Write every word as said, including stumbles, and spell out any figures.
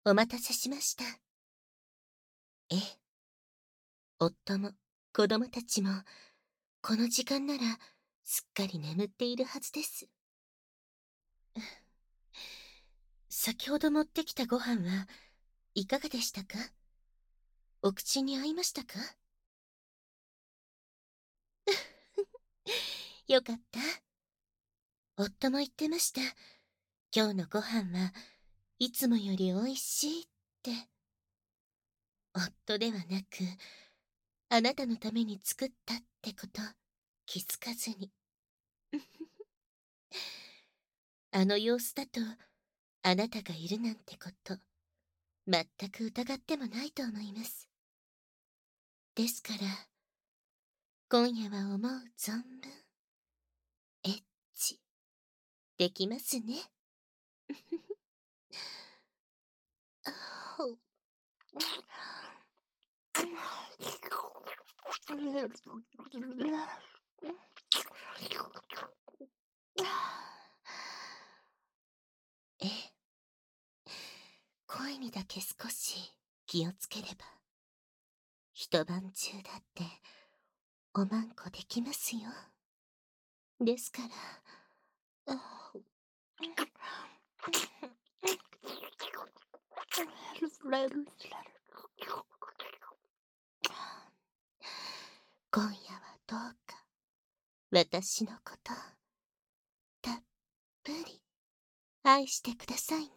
お待たせしました。ええ。夫も子供たちも、この時間ならすっかり眠っているはずです。先ほど持ってきたご飯はいかがでしたか？お口に合いましたか？よかった。夫も言ってました。今日のご飯はいつもより美味しいって。夫ではなく、あなたのために作ったってこと気づかずに。あの様子だと、あなたがいるなんてこと、全く疑ってもないと思います。ですから、今夜は思う存分、エッチ、できますね。ええ。声にだけ少し気をつければ、一晩中だっておまんこできますよ。ですから、今夜はどうか私のこと、たっぷり愛してくださいね。